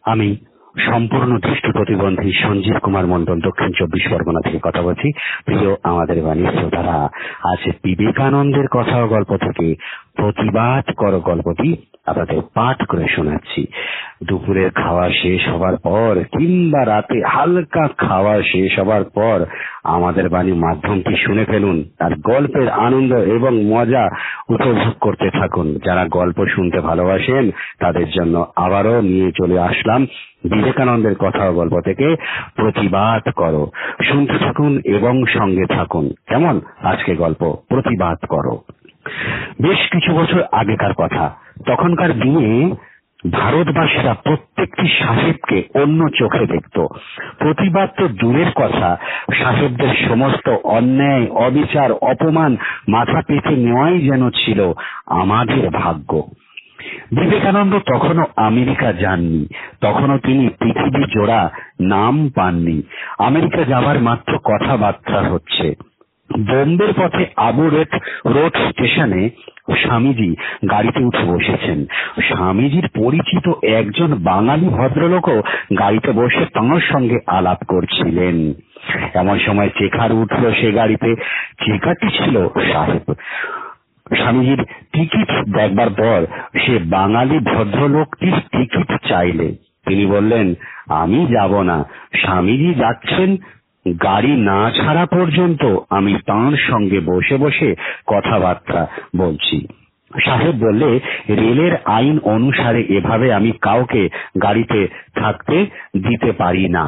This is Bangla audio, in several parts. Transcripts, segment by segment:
আমি সম্পূর্ণ দৃষ্টি প্রতিবন্ধী সঞ্জীব কুমার মন্ডল দক্ষিণ 24 পরগনা থেকে কথা বলছি। প্রিয় আমাদের বাণীর শ্রোতারা, আজ বিবেকানন্দের কথা ও গল্প থেকে প্রতিবাদ করো গল্পটি আপনাদের পাঠ করে শোনাচ্ছি। দুপুরের খাওয়া শেষ হবার পর কিংবা রাতে হালকা খাওয়া শেষ হবার পর আমাদের বাণী মাধ্যমটি শুনে ফেলুন, আর গল্পের আনন্দ এবং মজা উপভোগ করতে থাকুন। যারা গল্প শুনতে ভালোবাসেন তাদের জন্য আবারও নিয়ে চলে আসলাম বিবেকানন্দের কথা ও গল্প থেকে প্রতিবাদ করো। শুনতে থাকুন এবং সঙ্গে থাকুন। কেমন আজকে গল্প প্রতিবাদ করো। বেশ কিছু বছর আগেকার কথা। তখনকার দিনে ভারতবাসীরা প্রত্যেকটি সাহেবকে অন্য চোখে দেখত। প্রতিবাদ তো দূরের কথা, সাহেবদের সমস্ত অন্যায়, অবিচার, অপমান মাথা পেতে নেওয়াই যেন ছিল আমাদের ভাগ্য। বিবেকানন্দ তখনও আমেরিকা যাননি, তখনও তিনি পৃথিবী জোড়া নাম পাননি। আমেরিকা যাবার মাত্র কথাবার্তা হচ্ছে। বোম্বের পথে আবু রোড স্টেশনে স্বামীজি গাড়িতে উঠে বসেছেন। স্বামীজির পরিচিত একজন বাঙালি ভদ্রলোকও গাড়িতে বসে তাঁর সঙ্গে আলাপ করছিলেন। এমন সময় চেকার উঠল সে গাড়িতে। চেকারটি ছিল সাহেব। স্বামীজির টিকিট দেখবার পর সে বাঙালি ভদ্রলোকটির টিকিট চাইলে। তিনি বললেন, আমি যাব না, স্বামীজি যাচ্ছেন, গাড়ি না ছাড়া পর্যন্ত আমি তাঁর সঙ্গে বসে বসে কথাবার্তা বলছি। সাহেব বললে, রেলের আইন অনুসারে এভাবে আমি কাউকে গাড়িতে থাকতে দিতে পারি না।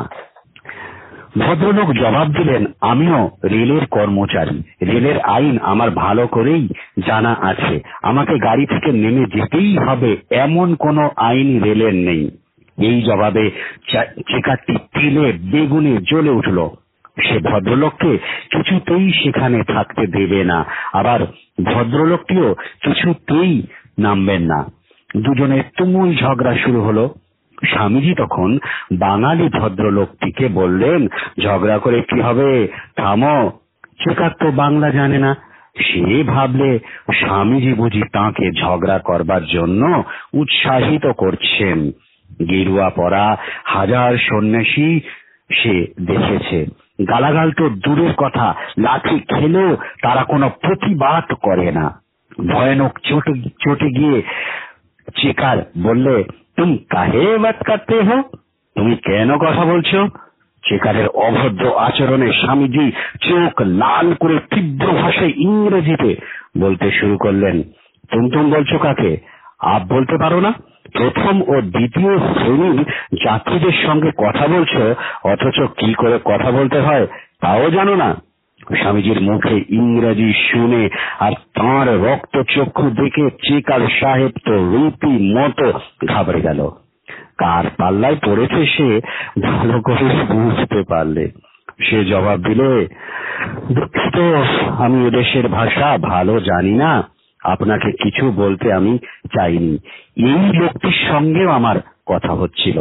ভদ্রলোক জবাব দিলেন, আমিও রেলের কর্মচারী, রেলের আইন আমার ভালো করেই জানা আছে, আমাকে গাড়ি থেকে নেমে যেতেই হবে এমন কোনো আইন রেলের নেই। এই জবাবে চেকারটি তিলে বেগুনে জ্বলে উঠল। সে ভদ্রলোককে কিছুতেই সেখানে থাকতে দেবে না, আবার ভদ্রলোকটিও কিছুতেই নামবেন না। দুজনের তুমুল ঝগড়া শুরু হলো। স্বামীজি তখন বাঙালি ভদ্রলোকটিকে বললেন, ঝগড়া করে কি হবে, থামো, চেকার তো বাংলা জানে না। সে ভাবলে স্বামীজি বুঝি তাঁকে ঝগড়া করবার জন্য উৎসাহিত করছেন। গেরুয়া পরা হাজার সন্ন্যাসী সে দেখেছে। গালাগাল তো দূরের কথা, লাঠি খেলেও তারা কোনো প্রতিবাদ করে না। ভয়ানক চটে গিয়ে চেকার বললে, তুমি কাহে বাত করতে হো, তুমি কেন কথা বলছো? চেকারের অভদ্র আচরণে স্বামীজি চোখ লাল করে তীব্র ভাষায় ইংরেজিতে বলতে শুরু করলেন, তুম বলছো কাকে? আপ বলতে পারো না? প্রথম ও দ্বিতীয় শ্রেণীর যাত্রীদের সঙ্গে কথা বলছো, অথচ কি করে কথা বলতে হয় তাও জানো না? স্বামীজির মুখে ইংরেজি শুনে আর তাঁর রক্তচক্ষু দেখে চেকার সাহেব তো রীতি মতো ঘাবড়ে গেল। কার পাল্লায় পড়েছে সে ভালো করে বুঝতে পারলে। সে জবাব দিলে, দুঃখিত, আমি এদেশের ভাষা ভালো জানি না, আপনাকে কিছু বলতে আমি চাইনি। এই লোকটির সঙ্গেও আমার কথা হচ্ছিল।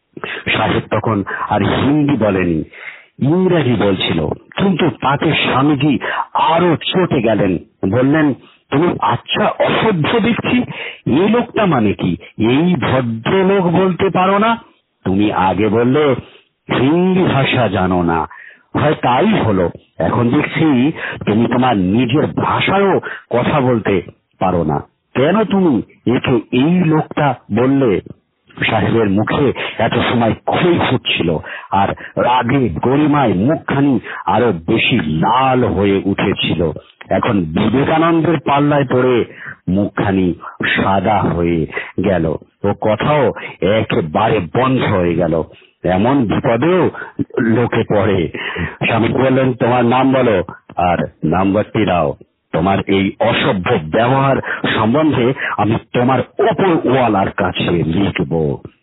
সাহেব তখন আর হিন্দি বলেনি, ইংরেজি বলছিল, কিন্তু তাতে স্বামীজি আরো চটে গেলেন। বললেন, তুমি আচ্ছা অসভ্য দেখছি, এই লোকটা মানে কি, এই ভদ্রলোক বলতে পারো না? তুমি আগে বললে হিন্দি ভাষা জানো না, হয় তাই হলো, এখন দেখছি তুমি তোমার নিজের ভাষায়ও কথা বলতে পারো না। কেন তুমি একে এই লোকটা বললে? সাহেবের মুখে এত সময় ক্ষোভ ফুটছিল, আর রাগে গরিমায় মুখখানি আরো বেশি লাল হয়ে উঠেছিল। এখন বিবেকানন্দের পাল্লায় পড়ে মুখখানি সাদা হয়ে গেল ও কথাও একেবারে বন্ধ হয়ে গেল। এমন বিপদেও লোকে পড়ে। স্বামী বললেন, তোমার নাম বলো আর নাম্বারটি দাও। তোমার এই অসভ্য ব্যবহার সম্বন্ধে আমি তোমার ওপর ওয়ালার কাছে লিখব।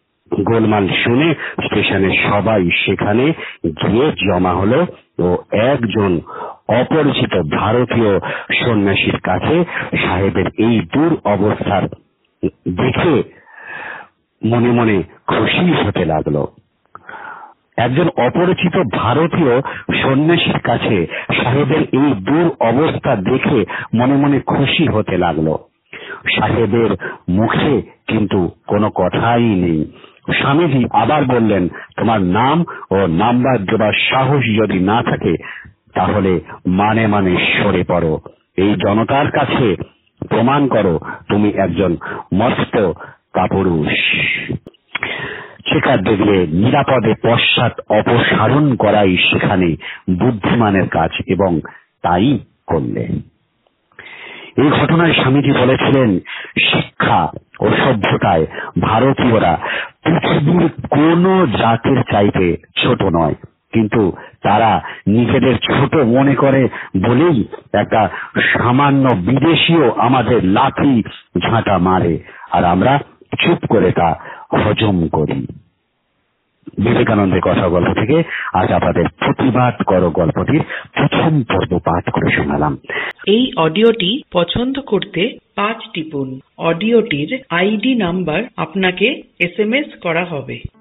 গোলমাল শুনে স্টেশনে সবাই সেখানে গিয়ে জমা হলো ও একজন অপরিচিত ভারতীয় সন্ন্যাসীর কাছে সাহেবের এই দূর অবস্থার দেখে মনে মনে খুশি হতে লাগলো। একজন অপরিচিত ভারতীয় সন্ন্যাসীর কাছে সাহেবের এই দূর অবস্থা দেখে মনে মনে খুশি হতে লাগলো। সাহেবের মুখে কিন্তু কোনো কথাই নেই। স্বামীজি আবার বললেন, তোমার নাম ও নাম্বার দেবার সাহস যদি না থাকে তাহলে মানে মানে সরে পড়ো। এই জনতার কাছে প্রমাণ করো তুমি একজন মস্ত কাপুরুষ। শিকার দেখলে নিরাপদে পশ্চাৎ অপসারণ করাই সেখানে বুদ্ধিমানের কাজ, এবং তাই করলে। এই ঘটনায় স্বামীজি বলেছিলেন, শিক্ষা ও সভ্যতায় ভারতীয়রা পৃথিবীর কোন জাতির চাইতে ছোট নয়, কিন্তু তারা নিজেদের ছোট মনে করে বলেই একটা সামান্য বিদেশিও আমাদের লাথি ঝাঁটা মারে, আর আমরা চুপ করে তা হজম করি। বিবেকানন্দের কথা গল্প থেকে আজ আপনাদের প্রতিবাদ করো গল্পটির প্রথম পর্ব পাঠ করে শোনালাম। এই অডিওটি পছন্দ করতে 5 টিপুন। অডিওটির আইডি নাম্বার আপনাকে SMS করা হবে।